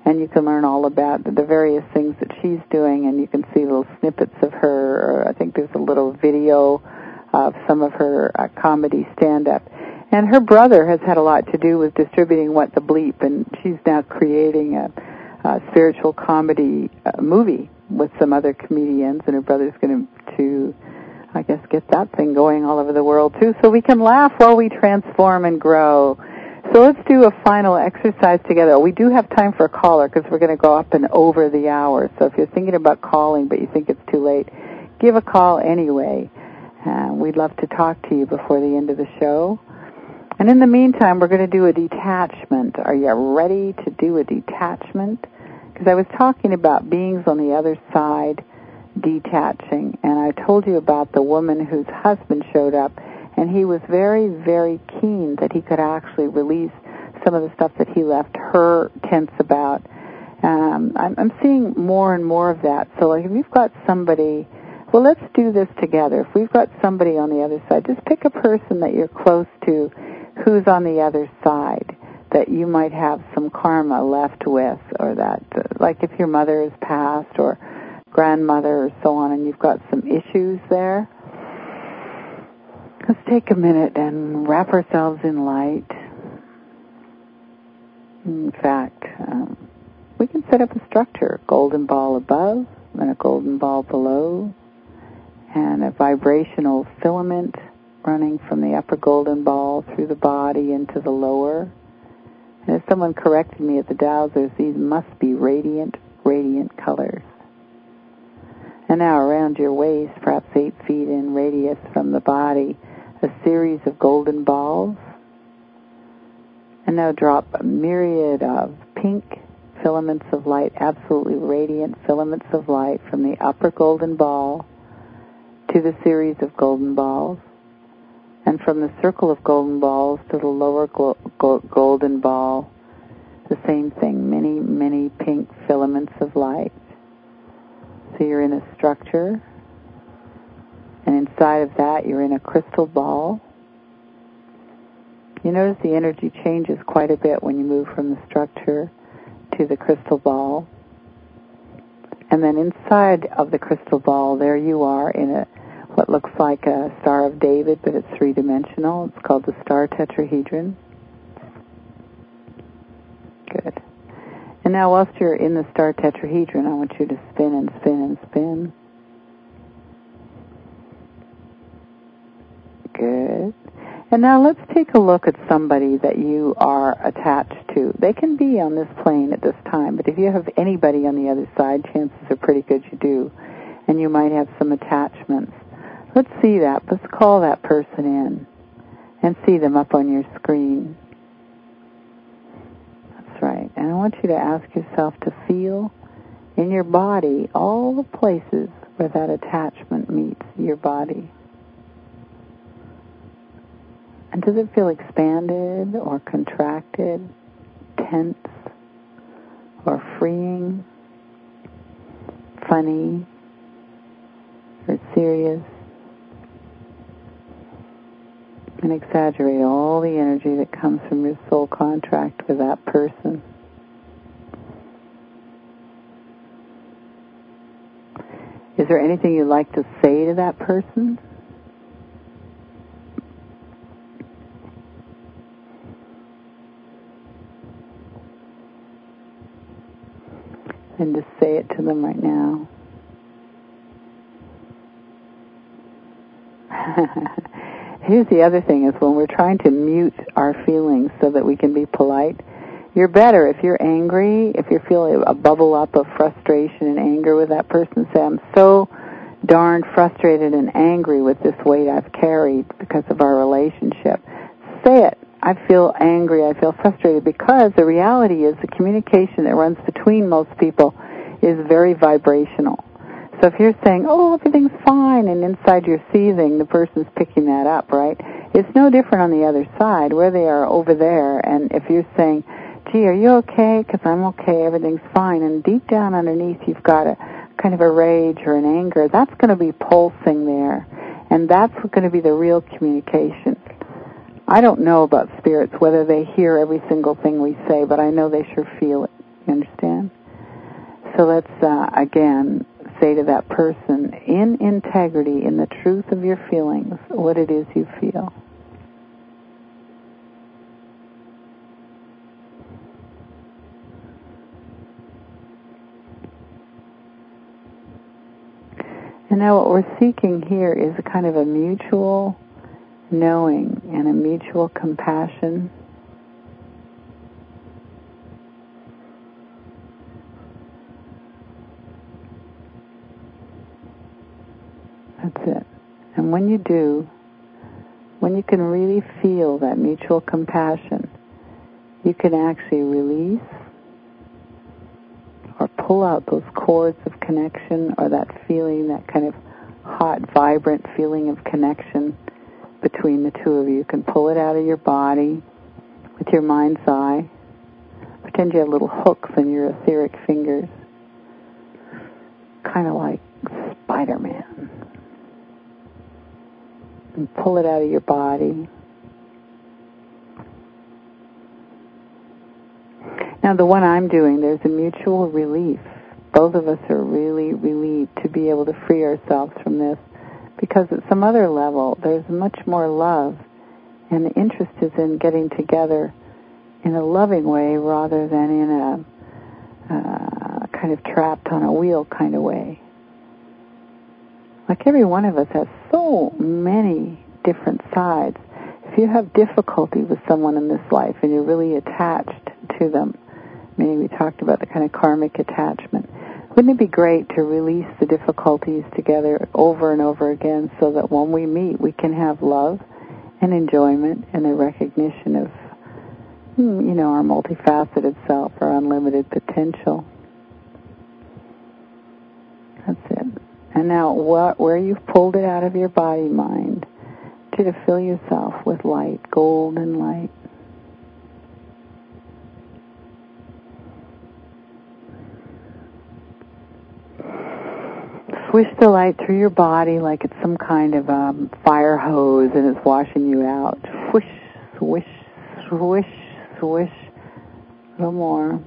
and you can learn all about the various things that she's doing, and you can see little snippets of her. Or I think there's a little video of some of her uh, comedy stand-up. And her brother has had a lot to do with distributing What the Bleep, and she's now creating a, a spiritual comedy uh, movie with some other comedians, and her brother's going to, to, I guess, get that thing going all over the world, too, so we can laugh while we transform and grow. So let's do a final exercise together. We do have time for a caller because we're going to go up and over the hour. So if you're thinking about calling but you think it's too late, give a call anyway. Uh, we'd love to talk to you before the end of the show. And in the meantime, we're going to do a detachment. Are you ready to do a detachment? Because I was talking about beings on the other side detaching, and I told you about the woman whose husband showed up, and he was very, very keen that he could actually release some of the stuff that he left her tense about. Um, I'm, I'm seeing more and more of that. So like if you've got somebody, well, let's do this together. If we've got somebody on the other side, just pick a person that you're close to who's on the other side that you might have some karma left with, or that, uh, like if your mother is passed or grandmother or so on, and you've got some issues there. Let's take a minute and wrap ourselves in light. In fact, um, we can set up a structure, a golden ball above and a golden ball below, and a vibrational filament running from the upper golden ball through the body into the lower. And as someone corrected me at the Dowsers, these must be radiant, radiant colors. And now around your waist, perhaps eight feet in radius from the body, a series of golden balls. And now drop a myriad of pink filaments of light, absolutely radiant filaments of light from the upper golden ball to the series of golden balls. And from the circle of golden balls to the lower glo- go- golden ball, the same thing, many, many pink filaments of light. So you're in a structure, and inside of that you're in a crystal ball. You notice the energy changes quite a bit when you move from the structure to the crystal ball. And then inside of the crystal ball, there you are in a what looks like a Star of David, but it's three-dimensional. It's called the star tetrahedron. Good. And now whilst you're in the star tetrahedron, I want you to spin and spin and spin. Good. And now let's take a look at somebody that you are attached to. They can be on this plane at this time, but if you have anybody on the other side, chances are pretty good you do. And you might have some attachments. Let's see that. Let's call that person in and see them up on your screen. That's right. And I want you to ask yourself to feel in your body all the places where that attachment meets your body. And does it feel expanded or contracted, tense or freeing, funny or serious? And exaggerate all the energy that comes from your soul contract with that person. Is there anything you'd like to say to that person? And just say it to them right now. Here's the other thing, is when we're trying to mute our feelings so that we can be polite, you're better if you're angry, if you're feeling a bubble up of frustration and anger with that person, say, I'm so darn frustrated and angry with this weight I've carried because of our relationship. Say it. I feel angry, I feel frustrated, because the reality is the communication that runs between most people is very vibrational. So if you're saying, oh, everything's fine, and inside you're seething, the person's picking that up, right? It's no different on the other side, where they are over there, and if you're saying, gee, are you okay? Because I'm okay, everything's fine, and deep down underneath you've got a kind of a rage or an anger, that's going to be pulsing there, and that's going to be the real communication. I don't know about spirits, whether they hear every single thing we say, but I know they sure feel it. You understand? So let's, uh, again, say to that person, in integrity, in the truth of your feelings, what it is you feel. And now what we're seeking here is a kind of a mutual knowing and a mutual compassion. That's it. And when you do, when you can really feel that mutual compassion, you can actually release or pull out those cords of connection, or that feeling, that kind of hot, vibrant feeling of connection between the two of you. You can pull it out of your body with your mind's eye. Pretend you have little hooks in your etheric fingers, kind of like Spider-Man. And pull it out of your body. Now, the one I'm doing, there's a mutual relief. Both of us are really relieved to be able to free ourselves from this, because at some other level, there's much more love, and the interest is in getting together in a loving way rather than in a uh, kind of trapped on a wheel kind of way. Like every one of us has so many different sides. If you have difficulty with someone in this life and you're really attached to them, maybe we talked about the kind of karmic attachment, wouldn't it be great to release the difficulties together over and over again so that when we meet we can have love and enjoyment and a recognition of, you know, our multifaceted self, our unlimited potential. That's it. And now, what, where you've pulled it out of your body, mind, to to fill yourself with light, golden light. Swish the light through your body like it's some kind of um, fire hose and it's washing you out. Swish, swish, swish, swish. A little more.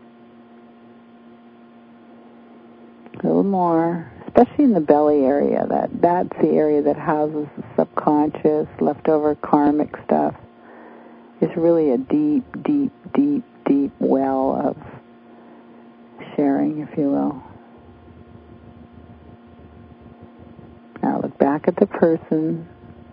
A little more. Especially in the belly area. That that's the area that houses the subconscious, leftover karmic stuff. It's really a deep, deep, deep, deep well of sharing, if you will. Now look back at the person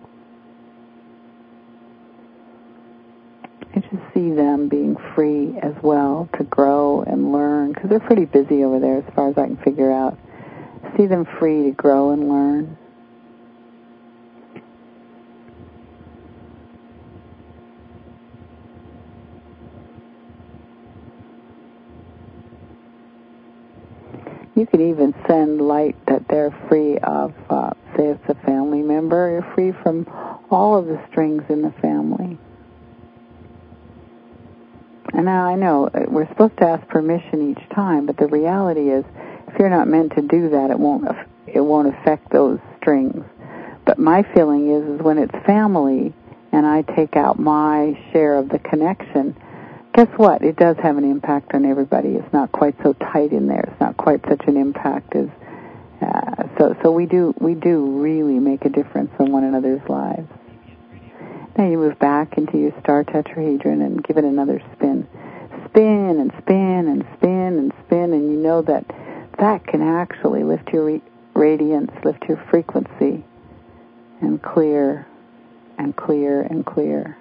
and just see them being free as well to grow and learn, because they're pretty busy over there as far as I can figure out. See them free to grow and learn. You can even send light that they're free of, uh, say it's a family member, you're free from all of the strings in the family. And now I know we're supposed to ask permission each time, but the reality is, if you're not meant to do that, it won't it won't affect those strings. But my feeling is, is when it's family and I take out my share of the connection, guess what? It does have an impact on everybody. It's not quite so tight in there. It's not quite such an impact as uh, so. So we do we do really make a difference in one another's lives. Now you move back into your star tetrahedron and give it another spin, spin and spin and spin and spin, and you know that that can actually lift your re- radiance, lift your frequency, and clear and clear and clear.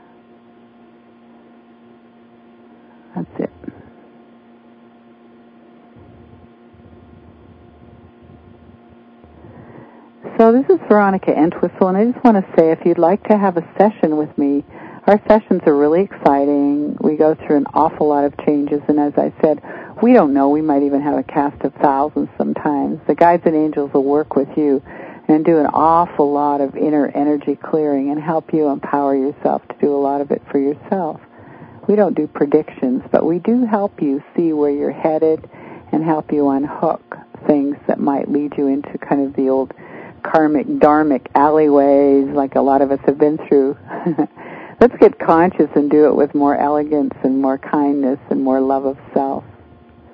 That's it. So this is Veronica Entwistle, and I just want to say, if you'd like to have a session with me, our sessions are really exciting. We go through an awful lot of changes, and as I said, we don't know. We might even have a cast of thousands sometimes. The guides and angels will work with you and do an awful lot of inner energy clearing and help you empower yourself to do a lot of it for yourself. We don't do predictions, but we do help you see where you're headed and help you unhook things that might lead you into kind of the old karmic, dharmic alleyways like a lot of us have been through. Let's get conscious and do it with more elegance and more kindness and more love of self.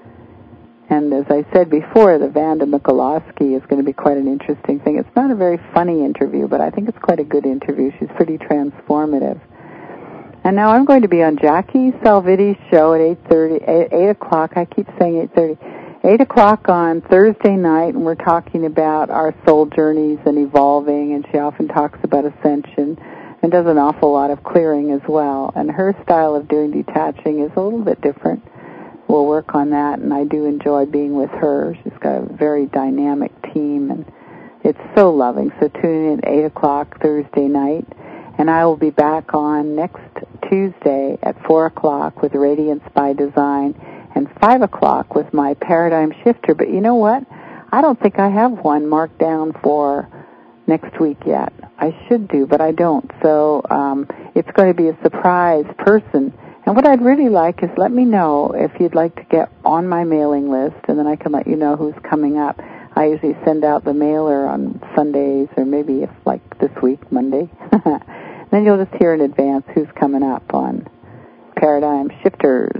And as I said before, the Vanda Mikulowski is going to be quite an interesting thing. It's not a very funny interview, but I think it's quite a good interview. She's pretty transformative. And now I'm going to be on Jackie Salviti's show at eight thirty, eight o'clock. I keep saying eight thirty. eight o'clock on Thursday night, and we're talking about our soul journeys and evolving, and she often talks about ascension and does an awful lot of clearing as well. And her style of doing detaching is a little bit different. We'll work on that, and I do enjoy being with her. She's got a very dynamic team, and it's so loving. So tune in at eight o'clock Thursday night, and I will be back on next Tuesday at four o'clock with Radiance by Design, and five o'clock with my Paradigm Shifter. But you know what? I don't think I have one marked down for next week yet. I should do, but I don't. So um, it's going to be a surprise person. And what I'd really like is let me know if you'd like to get on my mailing list, and then I can let you know who's coming up. I usually send out the mailer on Sundays, or maybe if like this week, Monday. Then you'll just hear in advance who's coming up on Paradigm Shifters.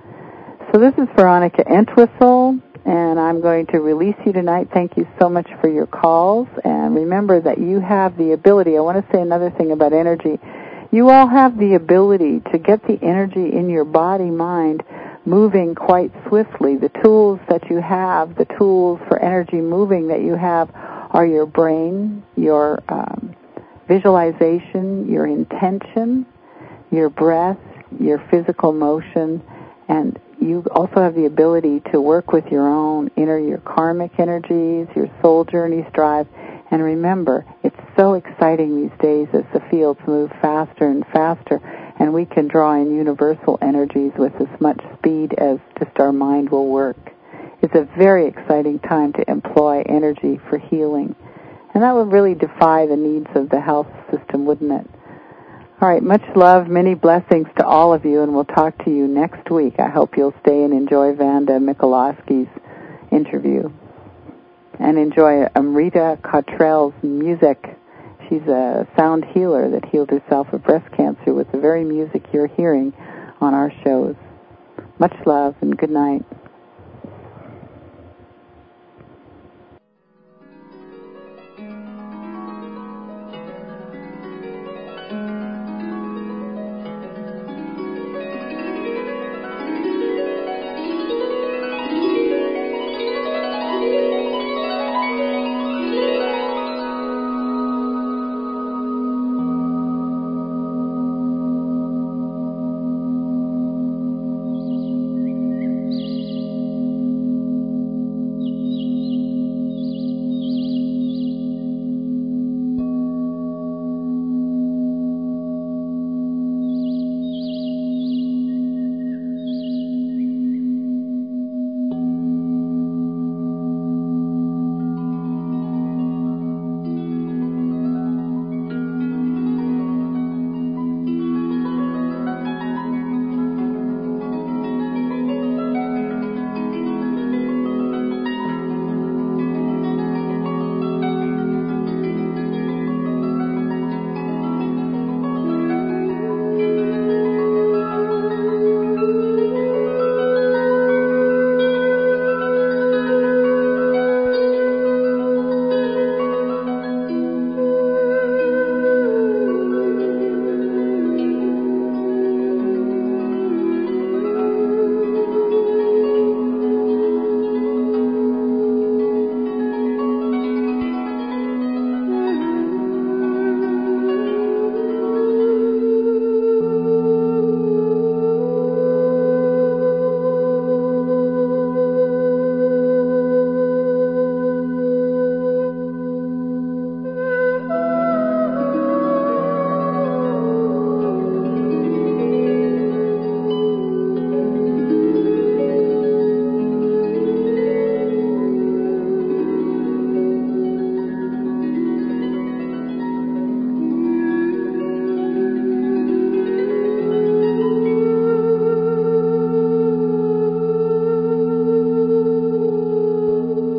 So this is Veronica Entwistle, and I'm going to release you tonight. Thank you so much for your calls, and remember that you have the ability. I want to say another thing about energy. You all have the ability to get the energy in your body, mind, moving quite swiftly. The tools that you have, the tools for energy moving that you have are your brain, your um, visualization, your intention, your breath, your physical motion, and you also have the ability to work with your own inner, your karmic energies, your soul journeys drive. And remember, it's so exciting these days as the fields move faster and faster, and we can draw in universal energies with as much speed as just our mind will work. It's a very exciting time to employ energy for healing. And that would really defy the needs of the health system, wouldn't it? All right, much love, many blessings to all of you, and we'll talk to you next week. I hope you'll stay and enjoy Vanda Mikulowski's interview. And enjoy Amrita Cottrell's music. She's a sound healer that healed herself of breast cancer with the very music you're hearing on our shows. Much love and good night.